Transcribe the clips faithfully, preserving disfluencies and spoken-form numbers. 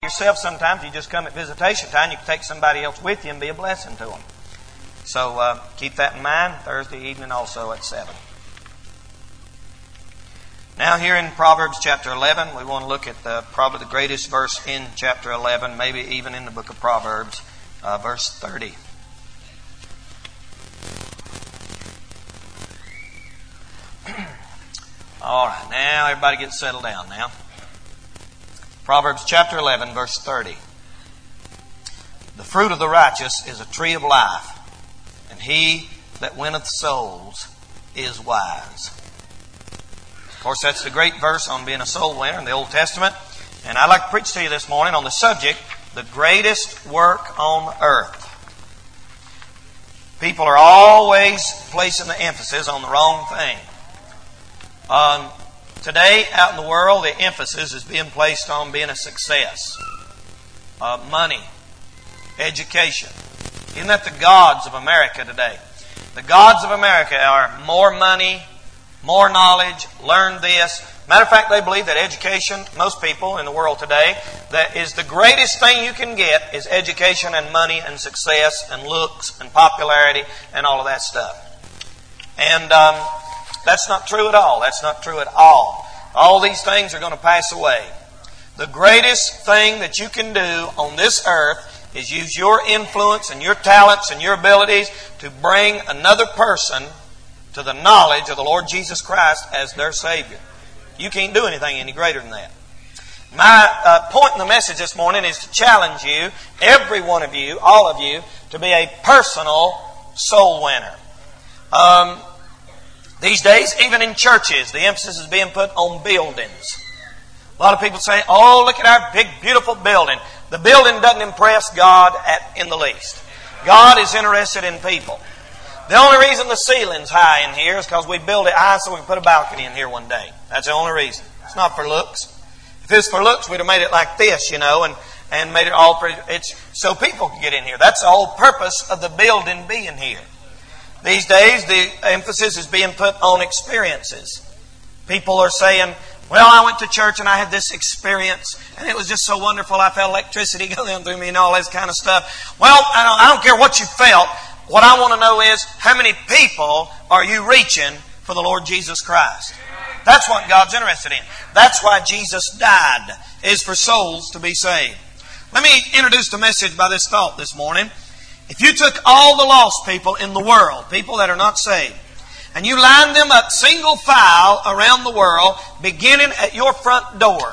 yourself sometimes. You just come at visitation time. You can take somebody else with you and be a blessing to them. So uh, keep that in mind. Thursday evening also at seven. Now here in Proverbs chapter eleven, we want to look at the, probably the greatest verse in chapter eleven, maybe even in the book of Proverbs, uh, verse thirty. All right, now everybody get settled down now. Proverbs chapter eleven, verse thirty. The fruit of the righteous is a tree of life, and he that winneth souls is wise. Of course, that's the great verse on being a soul winner in the Old Testament. And I'd like to preach to you this morning on the subject, the greatest work on earth. People are always placing the emphasis on the wrong thing. Um, today, out in the world, the emphasis is being placed on being a success. Uh, money. Education. Isn't that the gods of America today? The gods of America are more money, more knowledge, learn this. Matter of fact, they believe that education, most people in the world today, that is the greatest thing you can get is education and money and success and looks and popularity and all of that stuff. And um, that's not true at all. That's not true at all. All these things are going to pass away. The greatest thing that you can do on this earth is use your influence and your talents and your abilities to bring another person to the knowledge of the Lord Jesus Christ as their Savior. You can't do anything any greater than that. My uh, point in the message this morning is to challenge you, every one of you, all of you, to be a personal soul winner. Um, these days, even in churches, the emphasis is being put on buildings. A lot of people say, oh, look at our big, beautiful building. The building doesn't impress God at, in the least. God is interested in people. The only reason the ceiling's high in here is because we build it high so we can put a balcony in here one day. That's the only reason. It's not for looks. If it's for looks, we'd have made it like this, you know, and, and made it all pretty. It's so people can get in here. That's the whole purpose of the building being here. These days, the emphasis is being put on experiences. People are saying, well, I went to church and I had this experience and it was just so wonderful. I felt electricity going through me and all this kind of stuff. Well, I don't, I don't care what you felt. What I want to know is, how many people are you reaching for the Lord Jesus Christ? That's what God's interested in. That's why Jesus died, is for souls to be saved. Let me introduce the message by this thought this morning. If you took all the lost people in the world, people that are not saved, and you lined them up single file around the world, beginning at your front door,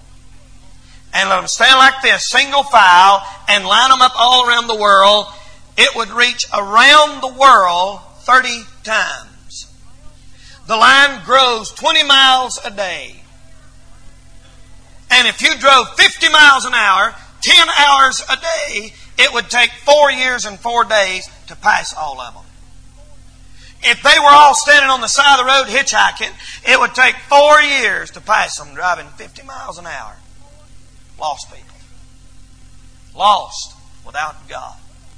and let them stand like this, single file, and line them up all around the world, it would reach around the world thirty times. The line grows twenty miles a day. And if you drove fifty miles an hour, ten hours a day, it would take four years and four days to pass all of them. If they were all standing on the side of the road hitchhiking, it would take four years to pass them driving fifty miles an hour. Lost people. Lost without God.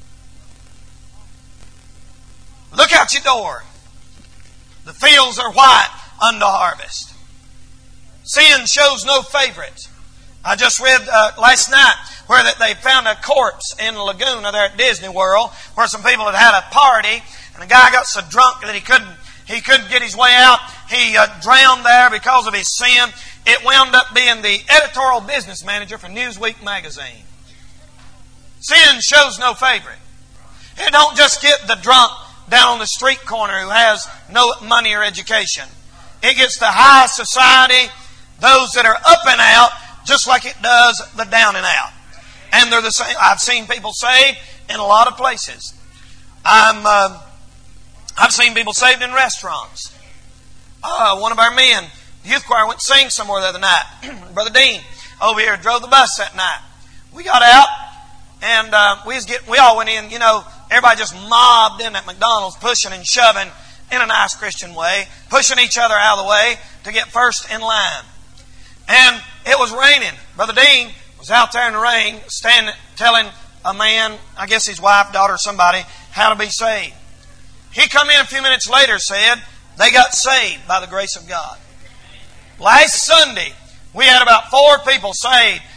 Look out your door. The fields are white unto harvest. Sin shows no favorites. I just read uh, last night where that they found a corpse in the lagoon there at Disney World, where some people had had a party, and the guy got so drunk that he couldn't he couldn't get his way out. He uh, drowned there because of his sin. It wound up being the editorial business manager for Newsweek magazine. Sin shows no favorite. It don't just get the drunk down on the street corner who has no money or education. It gets the high society, those that are up and out, just like it does the down and out. And they're the same. I've seen people saved in a lot of places. I'm, uh, I've seen people saved in restaurants. Uh, one of our men, the youth choir, went to sing somewhere the other night. Brother Dean over here drove the bus that night. We got out and uh, we was getting, we all went in, you know, everybody just mobbed in at McDonald's, pushing and shoving in a nice Christian way, pushing each other out of the way to get first in line. And it was raining. Brother Dean was out there in the rain, standing, telling a man, I guess his wife, daughter, somebody, how to be saved. He come in a few minutes later, said they got saved by the grace of God. Last Sunday, we had about four people saved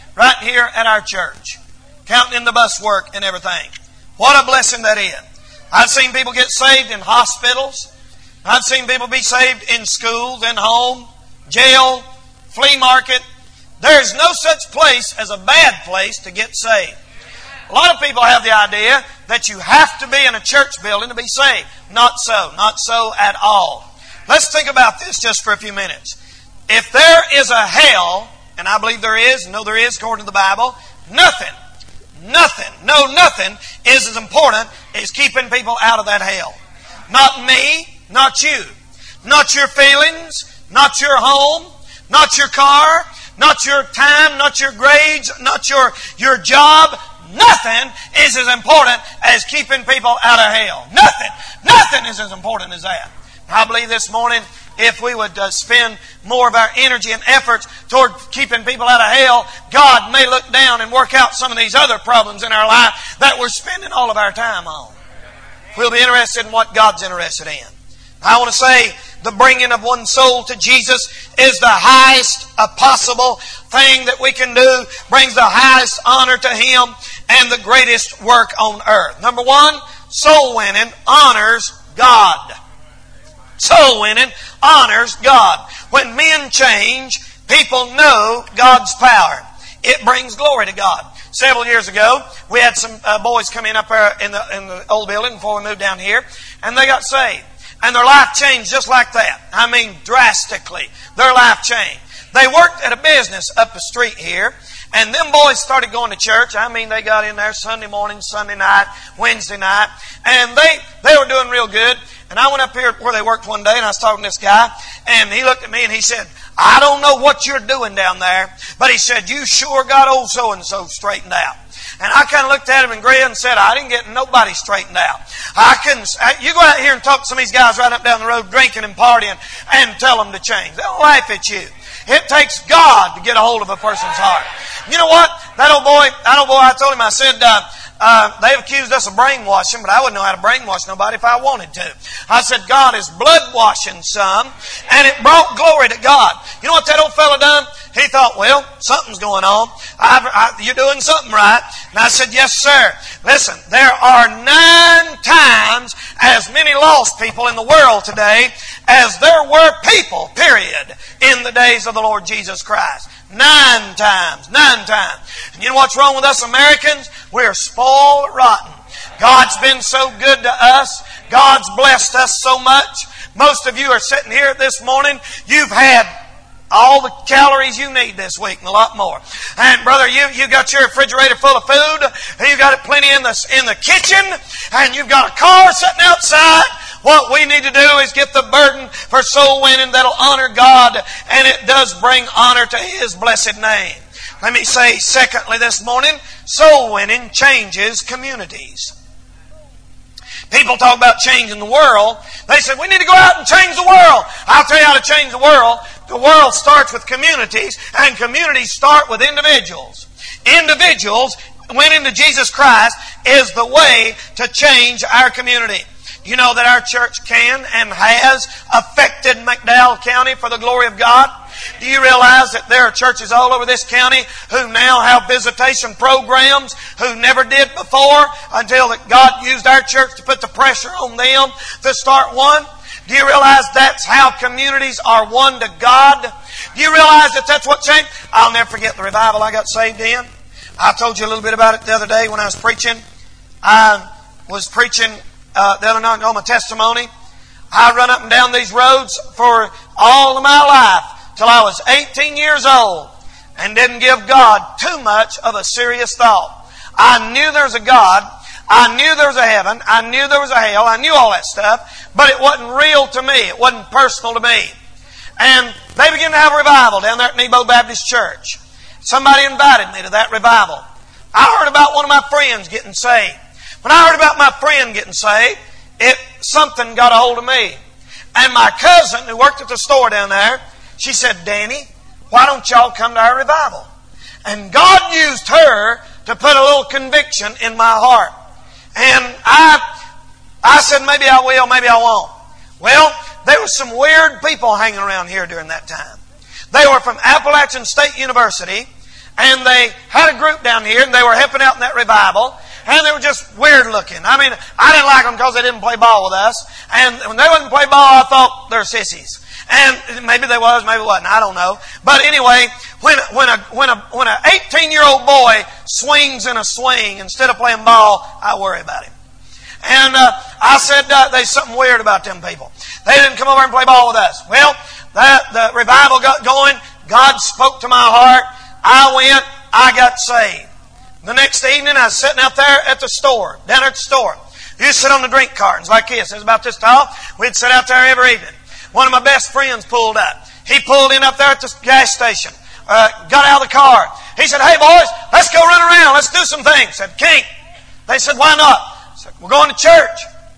right here at our church, counting in the bus work and everything. What a blessing that is. I've seen people get saved in hospitals. I've seen people be saved in schools, in home, jail, flea market. There's no such place as a bad place to get saved. A lot of people have the idea that you have to be in a church building to be saved. Not so. Not so at all. Let's think about this just for a few minutes. If there is a hell, and I believe there is, and know there is according to the Bible, nothing, nothing, no nothing is as important as keeping people out of that hell. Not me, not you. Not your feelings, not your home, not your car, not your time, not your grades, not your, your job. Nothing is as important as keeping people out of hell. Nothing. Nothing is as important as that. I believe this morning, if we would uh, spend more of our energy and efforts toward keeping people out of hell, God may look down and work out some of these other problems in our life that we're spending all of our time on. We'll be interested in what God's interested in. I want to say the bringing of one soul to Jesus is the highest possible thing that we can do. Brings the highest honor to Him and the greatest work on earth. Number one, soul winning honors God. Soul winning honors God. When men change, people know God's power. It brings glory to God. Several years ago, we had some uh, boys come in up there in the, in the old building before we moved down here, and they got saved. And their life changed just like that. I mean, drastically. Their life changed. They worked at a business up the street here, and them boys started going to church. I mean, they got in there Sunday morning, Sunday night, Wednesday night, and they, they were doing real good. And I went up here where they worked one day, and I was talking to this guy, and he looked at me and he said, I don't know what you're doing down there, but he said, you sure got old so-and-so straightened out. And I kind of looked at him and grinned and said, I didn't get nobody straightened out. I couldn't. You go out here and talk to some of these guys right up down the road drinking and partying and tell them to change. They'll laugh at you. It takes God to get a hold of a person's heart. You know what? That old boy, that old boy, I told him, I said, uh, Uh, they've accused us of brainwashing, but I wouldn't know how to brainwash nobody if I wanted to. I said, God is blood washing some, and it brought glory to God. You know what that old fella done? He thought, well, something's going on. I've, I, you're doing something right. And I said, yes, sir. Listen, there are nine times as many lost people in the world today as there were people, period, in the days of the Lord Jesus Christ. Nine times. Nine times. And you know what's wrong with us Americans? We're spoiled rotten. God's been so good to us. God's blessed us so much. Most of you are sitting here this morning. You've had all the calories you need this week and a lot more. And brother, you, you got your refrigerator full of food. You got it plenty in the, in the kitchen. And you've got a car sitting outside. What we need to do is get the burden for soul winning that'll honor God. And it does bring honor to His blessed name. Let me say, secondly, this morning, soul winning changes communities. People talk about changing the world. They said, we need to go out and change the world. I'll tell you how to change the world. The world starts with communities, and communities start with individuals. Individuals winning to Jesus Christ is the way to change our community. You know that our church can and has affected McDowell County for the glory of God? Do you realize that there are churches all over this county who now have visitation programs who never did before until that God used our church to put the pressure on them to start one? Do you realize that's how communities are one to God? Do you realize that that's what changed? I'll never forget the revival I got saved in. I told you a little bit about it the other day when I was preaching. I was preaching uh, the other night on my testimony. I run up and down these roads for all of my life till I was eighteen years old and didn't give God too much of a serious thought. I knew there was a God. I knew there was a heaven. I knew there was a hell. I knew all that stuff. But it wasn't real to me. It wasn't personal to me. And they began to have a revival down there at Nebo Baptist Church. Somebody invited me to that revival. I heard about one of my friends getting saved. When I heard about my friend getting saved, it something got a hold of me. And my cousin, who worked at the store down there, she said, Danny, why don't y'all come to our revival? And God used her to put a little conviction in my heart. And I I said, maybe I will, maybe I won't. Well, there were some weird people hanging around here during that time. They were from Appalachian State University, And they had a group down here, and they were helping out in that revival. And they were just weird looking. I mean, I didn't like them because they didn't play ball with us. And when they wouldn't play ball, I thought they're sissies. And maybe they was, maybe wasn't. I don't know. But anyway, when when a when a when an eighteen-year-old boy swings in a swing instead of playing ball, I worry about him. And uh, I said uh, there's something weird about them people. They didn't come over and play ball with us. Well, that the revival got going. God spoke to my heart. I went. I got saved. The next evening, I was sitting out there at the store, down at the store. You used to sit on the drink cartons like this. It was about this tall. We'd sit out there every evening. One of my best friends pulled up. He pulled in up there at the gas station. Uh, got out of the car. He said, "Hey boys, let's go run around. Let's do some things." I said, "Can't." They said, "Why not?" I said, "We're going to church."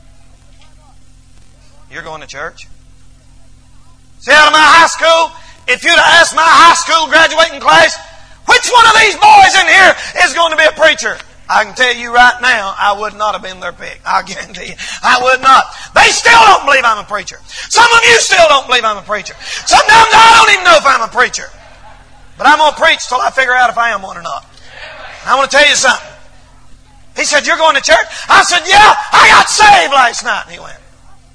"You're going to church?" See, out of my high school, if you'd have asked my high school graduating class, which one of these boys in here is going to be a preacher? I can tell you right now, I would not have been their pick. I guarantee you. I would not. They still don't believe I'm a preacher. Some of you still don't believe I'm a preacher. Sometimes I don't even know if I'm a preacher. But I'm going to preach till I figure out if I am one or not. I want to tell you something. He said, "You're going to church?" I said, "Yeah, I got saved last night." And he went.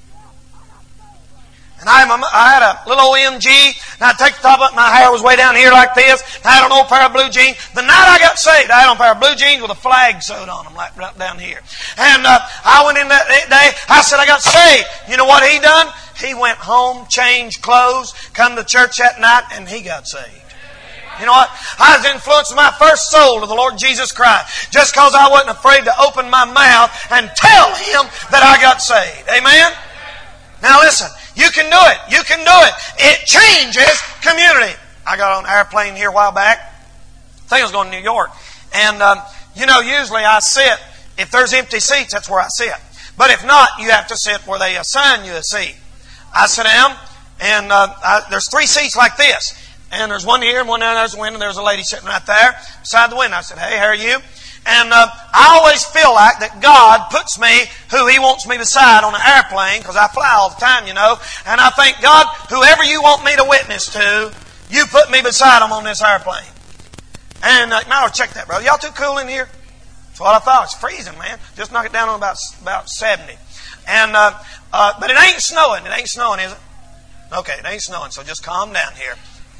And I, I had a little O M G, and I'd take the top up, my hair was way down here like this, and I had an old pair of blue jeans. The night I got saved, I had on a pair of blue jeans with a flag sewed on them, like right down here. And uh, I went in that day, I said I got saved. You know what he done? He went home, changed clothes, come to church that night, and he got saved. You know what? I was influenced my first soul to the Lord Jesus Christ just because I wasn't afraid to open my mouth and tell Him that I got saved. Amen? Now listen, you can do it. You can do it. It changes community. I got on an airplane here a while back. I think I was going to New York. And, um, you know, usually I sit, if there's empty seats, that's where I sit. But if not, you have to sit where they assign you a seat. I sit down, and uh, I, there's three seats like this. And there's one here and one there, and there's a window. There's a lady sitting right there beside the window. I said, "Hey, how are you?" And uh, I always feel like that God puts me who He wants me beside on an airplane, because I fly all the time, you know. And I think, God, whoever you want me to witness to, you put me beside them on this airplane. And uh, now check that, brother. Y'all too cool in here? That's what I thought. It's freezing, man. Just knock it down on about about seventy. And uh, uh, but it ain't snowing. It ain't snowing, is it? Okay, it ain't snowing. So just calm down here.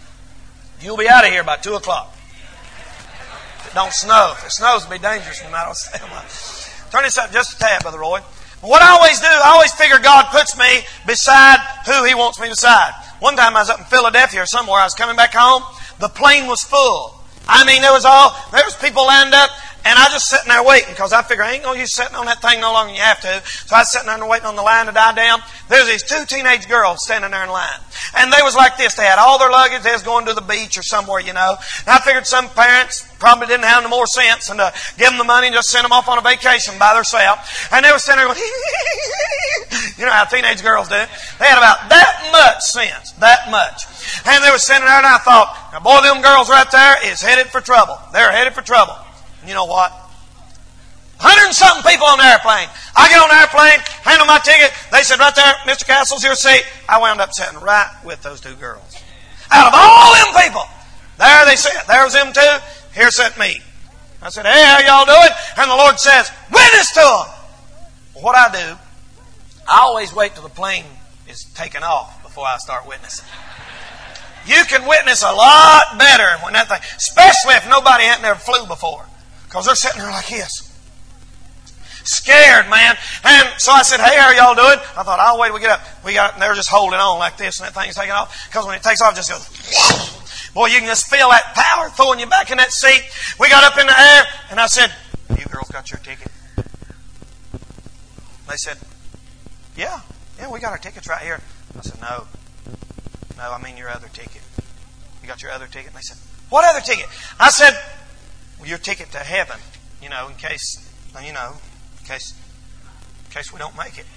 You'll be out of here by two o'clock. If it don't snow. If it snows, it'll be dangerous when I don't stay. Turn this up just a tad, Brother Roy. But what I always do, I always figure God puts me beside who He wants me beside. One time I was up in Philadelphia or somewhere. I was coming back home. The plane was full. I mean, there was all there was people lined up. And I just sitting there waiting, because I figure I ain't going to use sitting on that thing no longer than you have to. So I was sitting there waiting on the line to die down. There's these two teenage girls standing there in line. And they was like this. They had all their luggage. They was going to the beach or somewhere, you know. And I figured some parents probably didn't have no more sense and to give them the money and just send them off on a vacation by themselves. And they were standing there going, you know how teenage girls do. They had about that much sense. That much. And they were standing there, and I thought, now boy, them girls right there is headed for trouble. They're headed for trouble. You know what? Hundred and something people on the airplane. I get on the airplane, hand them my ticket. They said, "Right there, Mister Castle's your seat." I wound up sitting right with those two girls. Out of all them people, there they sit. There was them two. Here sat me. I said, "Hey, how y'all doing?" And the Lord says, "Witness to them." Well, what I do, I always wait till the plane is taken off before I start witnessing. You can witness a lot better when that thing, especially if nobody hadn't ever flew before. Because they're sitting there like this. Scared, man. And so I said, "Hey, how are y'all doing?" I thought, "I'll wait till we get up." We got, and they were just holding on like this, and that thing's taking off. Because when it takes off, it just goes, boy, you can just feel that power throwing you back in that seat. We got up in the air, and I said, "You girls got your ticket?" They said, "Yeah, yeah, we got our tickets right here." I said, "No, no, I mean your other ticket. You got your other ticket?" And they said, "What other ticket?" I said, "Well, your ticket to heaven, you know, in case, you know, in case, in case we don't make it."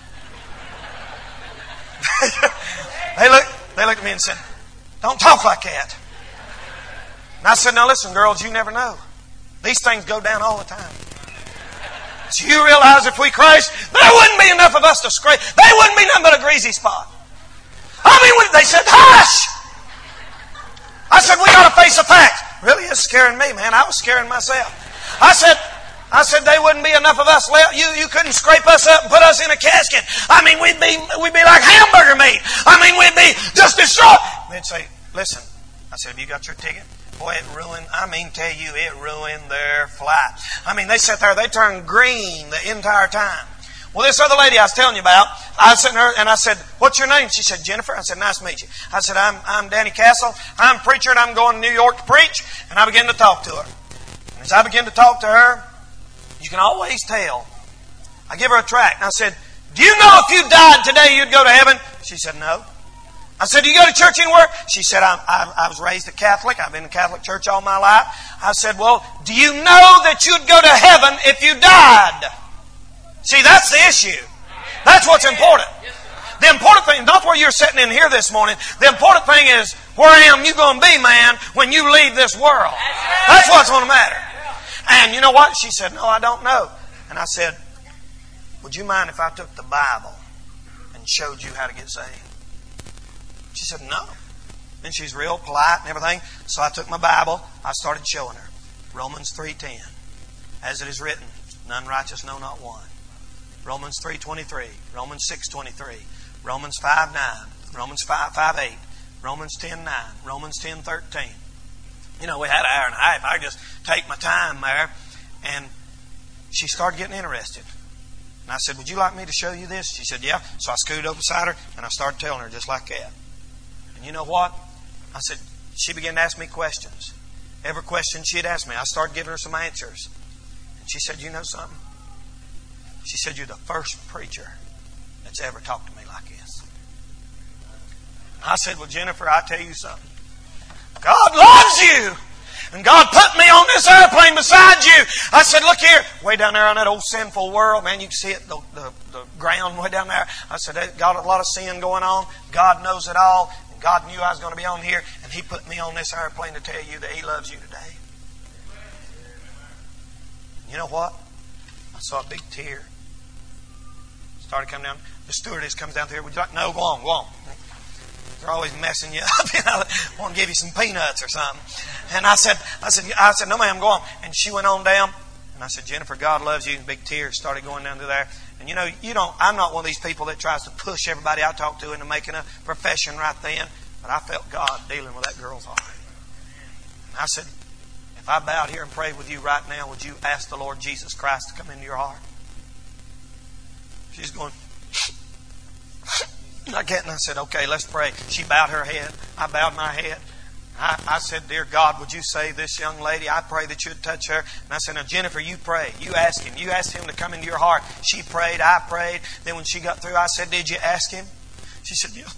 they look, they looked at me and said, "Don't talk like that." And I said, "Now listen, girls, you never know. These things go down all the time. So you realize if we crashed, there wouldn't be enough of us to scrape. There wouldn't be nothing but a greasy spot." I mean, when they said, "Hush!" I said, "We got to face the facts. really is scaring me, man. I was scaring myself. I said, I said they wouldn't be enough of us left. You you couldn't scrape us up and put us in a casket. I mean, we'd be we'd be like hamburger meat. I mean, we'd be just destroyed. They'd say, listen. I said, have you got your ticket? Boy, it ruined, I mean, tell you, it ruined their flight. I mean, they sat there, they turned green the entire time. Well, this other lady I was telling you about, I was sitting there and I said, what's your name? She said, Jennifer. I said, nice to meet you. I said, I'm I'm Danny Castle. I'm a preacher and I'm going to New York to preach. And I began to talk to her. And as I began to talk to her, you can always tell. I give her a tract and I said, do you know if you died today you'd go to heaven? She said, no. I said, do you go to church anywhere? She said, I, I, I was raised a Catholic. I've been in Catholic church all my life. I said, well, do you know that you'd go to heaven if you died? See, that's the issue. That's what's important. The important thing, not where you're sitting in here this morning. The important thing is, where am you going to be, man, when you leave this world? That's what's going to matter. And you know what? She said, no, I don't know. And I said, would you mind if I took the Bible and showed you how to get saved? She said, no. And she's real polite and everything. So I took my Bible. I started showing her. Romans three ten. As it is written, none righteous, no, not one. Romans three twenty-three. Romans six twenty-three. Romans five nine. Romans five eight. Romans ten nine. Romans ten thirteen. You know, we had an hour and a half. I could just take my time there. And she started getting interested. And I said, would you like me to show you this? She said, yeah. So I scooted up beside her and I started telling her just like that. And you know what? I said, she began to ask me questions. Every question she'd ask me, I started giving her some answers. And she said, you know something? She said, you're the first preacher that's ever talked to me like this. I said, well, Jennifer, I'll tell you something. God loves you. And God put me on this airplane beside you. I said, look here. Way down there on that old sinful world, man, you can see it, the, the, the ground way down there. I said, there's got a lot of sin going on. God knows it all. And God knew I was going to be on here. And He put me on this airplane to tell you that He loves you today. You know what? I saw a big tear. Started coming down. The stewardess comes down here. Would you like? No, go on, go on. They're always messing you up. You know, want to give you some peanuts or something. And I said, I said, I said, no, ma'am, go on. And she went on down. And I said, Jennifer, God loves you. And big tears started going down through there. And you know, you don't. I'm not one of these people that tries to push everybody I talk to into making a profession right then. But I felt God dealing with that girl's heart. And I said, if I bowed here and prayed with you right now, would you ask the Lord Jesus Christ to come into your heart? She's going like that, and I said, okay, let's pray. She bowed her head. I bowed my head. I, I said, dear God, would you save this young lady? I pray that you'd touch her. And I said, now, Jennifer, you pray. You ask Him. You asked Him to come into your heart. She prayed. I prayed. Then when she got through, I said, did you ask Him? She said, yeah.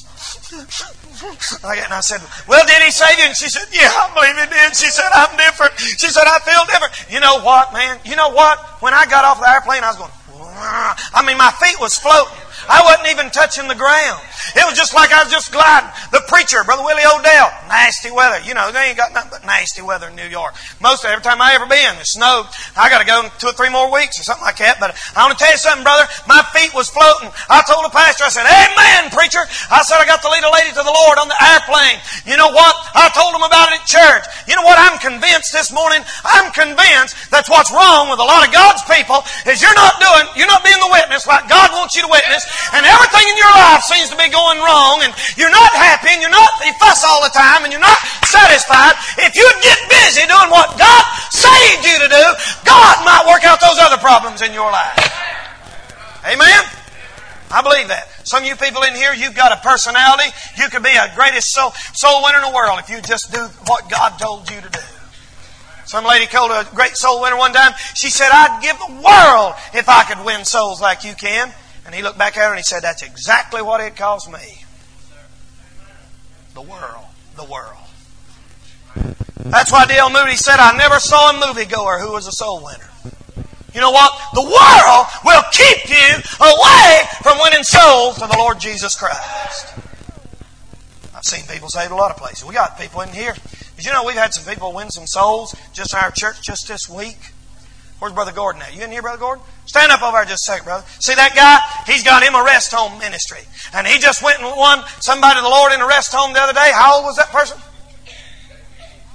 And I said, well, did He save you? And she said, yeah, I believe He did. She said, I'm different. She said, I feel different. You know what, man? You know what? When I got off the airplane, I was going, I mean, my feet was floating. I wasn't even touching the ground. It was just like I was just gliding. The preacher, Brother Willie Odell, nasty weather. You know, they ain't got nothing but nasty weather in New York. Most of every time I ever been, it snowed. I got to go in two or three more weeks or something like that. But I want to tell you something, brother. My feet was floating. I told the pastor, I said, amen, preacher. I said, I got to lead a lady to the Lord on the airplane. You know what? I told them about it at church. You know what? I'm convinced this morning, I'm convinced that's what's wrong with a lot of God's people is you're not doing, you're not being the witness like God wants you to witness. And everything in your life seems to be going wrong, and you're not happy, and you're not, you fuss all the time, and you're not satisfied. If you'd get busy doing what God saved you to do, God might work out those other problems in your life. Amen? I believe that. Some of you people in here, you've got a personality. You could be a greatest soul, soul winner in the world if you just do what God told you to do. Some lady told a great soul winner one time, she said, I'd give the world if I could win souls like you can. And he looked back at her and he said, that's exactly what it cost me. The world. The world. That's why D L Moody said, I never saw a moviegoer who was a soul winner. You know what? The world will keep you away from winning souls to the Lord Jesus Christ. I've seen people saved a lot of places. We got people in here. Did you know we've had some people win some souls just in our church just this week? Where's Brother Gordon at? You in here, Brother Gordon? Stand up over there just a second, brother. See that guy? He's got him a rest home ministry. And he just went and won somebody to the Lord in a rest home the other day. How old was that person?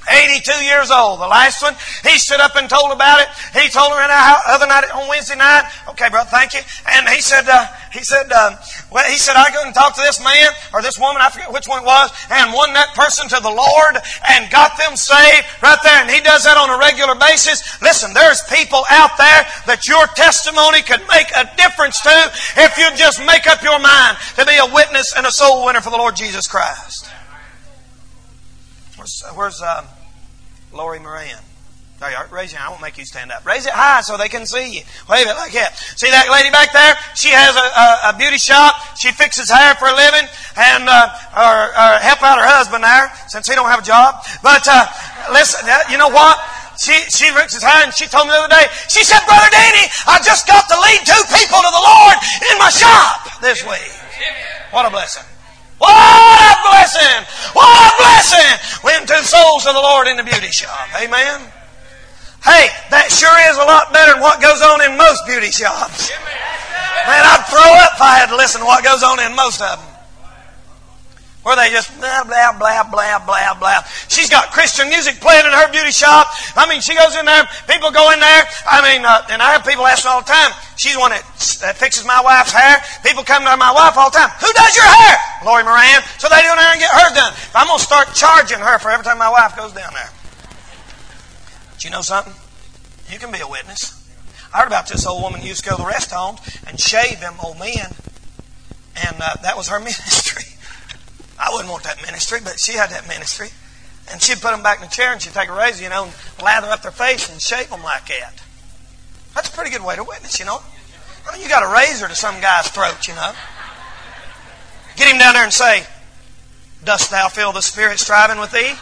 eighty-two years old. The last one, he stood up and told about it. He told her the other night on Wednesday night. Okay, brother, thank you. And he said, uh, he said, uh, well, he said, I go and talk to this man or this woman, I forget which one it was, and won that person to the Lord and got them saved right there. And he does that on a regular basis. Listen, there's people out there that your testimony could make a difference to if you just make up your mind to be a witness and a soul winner for the Lord Jesus Christ. Where's, where's uh, Lori Moran? There you are. Raise your hand. I won't make you stand up. Raise it high so they can see you. Wave it like that. See that lady back there? She has a, a, a beauty shop. She fixes hair for a living and uh, or, or help out her husband there since he don't have a job. But uh, listen, you know what? She she fixes hair and she told me the other day. She said, Brother Danny, I just got to lead two people to the Lord in my shop this week. What a blessing. What a blessing! What a blessing! Win two souls to the Lord in the beauty shop. Amen. Hey, that sure is a lot better than what goes on in most beauty shops. Man, I'd throw up if I had to listen to what goes on in most of them. Where they just blah, blah, blah, blah, blah, blah. She's got Christian music playing in her beauty shop. I mean, she goes in there, people go in there. I mean, uh, and I have people asking all the time. She's the one that, that fixes my wife's hair. People come to my wife all the time. Who does your hair? Lori Moran. So they go in there and get hers done. I'm going to start charging her for every time my wife goes down there. But you know something? You can be a witness. I heard about this old woman who used to go to the rest homes and shave them old men. And uh, that was her ministry. I wouldn't want that ministry, but she had that ministry. And she'd put them back in the chair and she'd take a razor, you know, and lather up their face and shave them like that. That's a pretty good way to witness, you know. I mean, you got a razor to some guy's throat, you know. Get him down there and say, dost thou feel the Spirit striving with thee?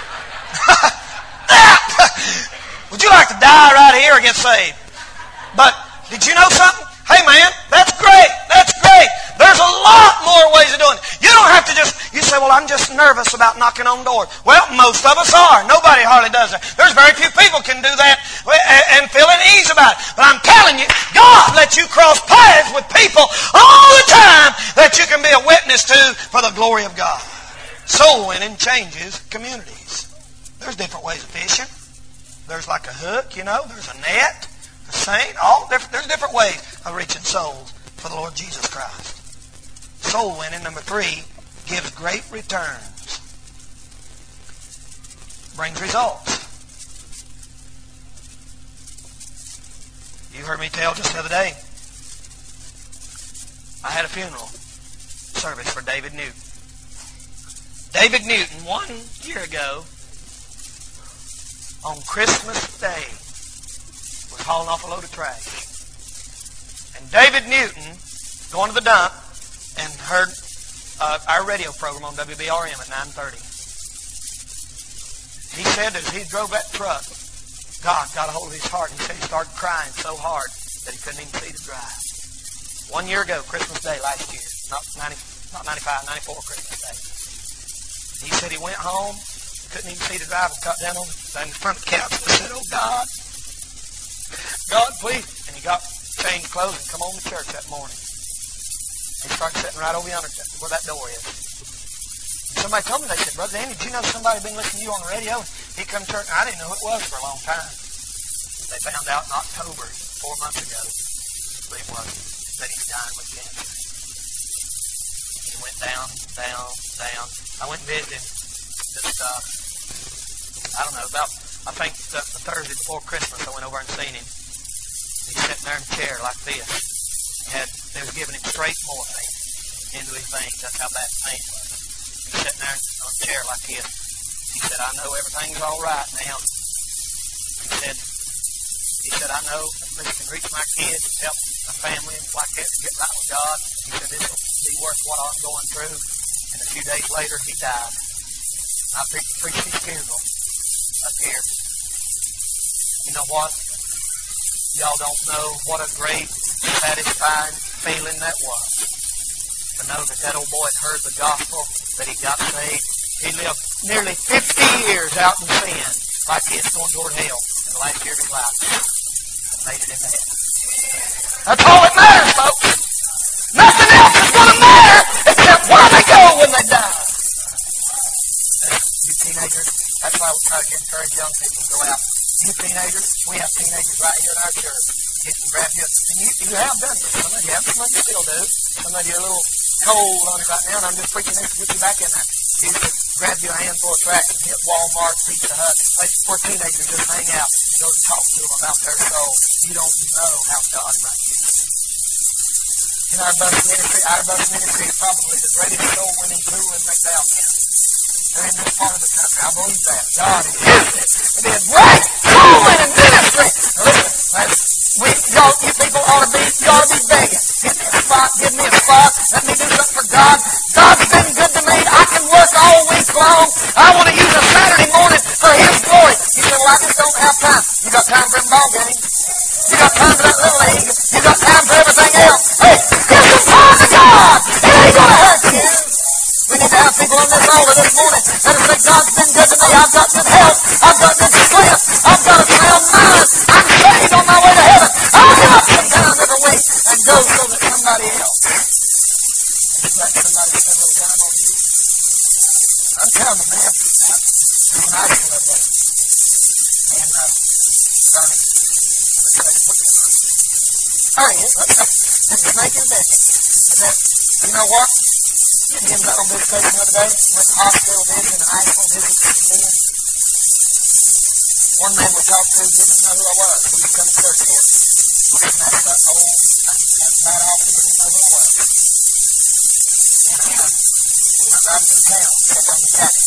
Would you like to die right here or get saved? But did you know something? Hey man, that's great. That's great. There's a lot more ways of doing it. You don't have to just, you say, well, I'm just nervous about knocking on doors. Well, most of us are. Nobody hardly does that. There's very few people can do that and feel at ease about it. But I'm telling you, God lets you cross paths with people all the time that you can be a witness to for the glory of God. Soul winning changes communities. There's different ways of fishing. There's like a hook, you know. There's a net, a seine, all different. There's different ways of reaching souls for the Lord Jesus Christ. Soul winning, number three, gives great returns. Brings results. You heard me tell just the other day. I had a funeral service for David Newton. David Newton, one year ago, on Christmas Day, was hauling off a load of trash. And David Newton, going to the dump, and heard uh, our radio program on W B R M at nine thirty. He said as he drove that truck, God got a hold of his heart, and he said he started crying so hard that he couldn't even see to drive. One year ago, Christmas Day last year, not ninety, not ninety-five, ninety-four Christmas Day. He said he went home, couldn't even see to drive, and got down on the front of the couch and said, oh God, God please. And he got changed clothes and come home to church that morning. He started sitting right over yonder where that door is. And somebody told me, they said, Brother Danny, did you know somebody had been listening to you on the radio? He come to church, and I didn't know who it was for a long time. They found out in October, four months ago, but it was, that he was dying with cancer. He went down, down, down. I went and visited him just, uh, I don't know, about, I think the, the Thursday before Christmas, I went over and seen him. He's sitting there in a chair like this. He had, they was giving him straight morphine into his veins. That's how bad the pain was. He's sitting there on a chair like this. He said, I know everything's all right now. He said, he said, I know if I can reach my kids and help my family and like that to get right with God. He said, this will be worth what I'm going through. And a few days later, he died. I preached, preached his funeral up here. You know what? Y'all don't know what a great, satisfying feeling that was. To know that that old boy had heard the gospel, that he got saved. He lived nearly fifty years out in sin, like he was going toward hell in the last year of his life. Made it in the heaven. That's all that matters, folks. Nothing else is going to matter except where they go when they die. You teenagers, that's why we try to get young people go out. You teenagers, we have teenagers right here in our church. You can grab you, and you, you have done this. Some of you have, some of you still do. Some of you are a little cold on it right now, and I'm just preaching this to get you back in there. You can grab you a handful of tracts and hit Walmart, Pizza Hut, place where teenagers just hang out. Go talk to them about their soul. You don't know how God writes you. In our bus ministry, our bus ministry is probably the greatest soul-winning tool in McDowell County. They're in this part of the country. I believe that. God is using it. It is great soul-winning ministry. Now listen, we, y'all, you people ought to be, you ought to be begging. Give me a spot, give me a spot. Let me do something for God. God's been good to me. I can work all week long. I want to use a Saturday morning for His glory. You say, well, I just don't have time. You got time for them ball games. You got time for that little league. You got time for everything else. Hey, give some time to God. It ain't going to hurt you. We need to have people on this altar this morning that will say, God's been good to me. I've got good health. I've got good strength. I've got a sound mind. I'm saved on my way to heaven. I'll get up and down every week and go so that somebody else can let somebody spend a little time on you. I'm telling you, man. It's nice to live there. And, uh, Sonny, all right, it's making this. You know what? Him got on visitation the other day, went to hospital, visit, and Iceland, visit me. One man we talked to didn't know who I was. He was coming to church for it. And that's that old, that's bad off, he didn't know who I was. And uh, we went right to the town, kept on the taxi.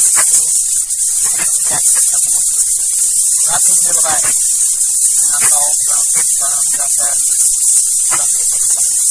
Taxi company. Right to the middle of that. And I saw around six times, got that. Got that.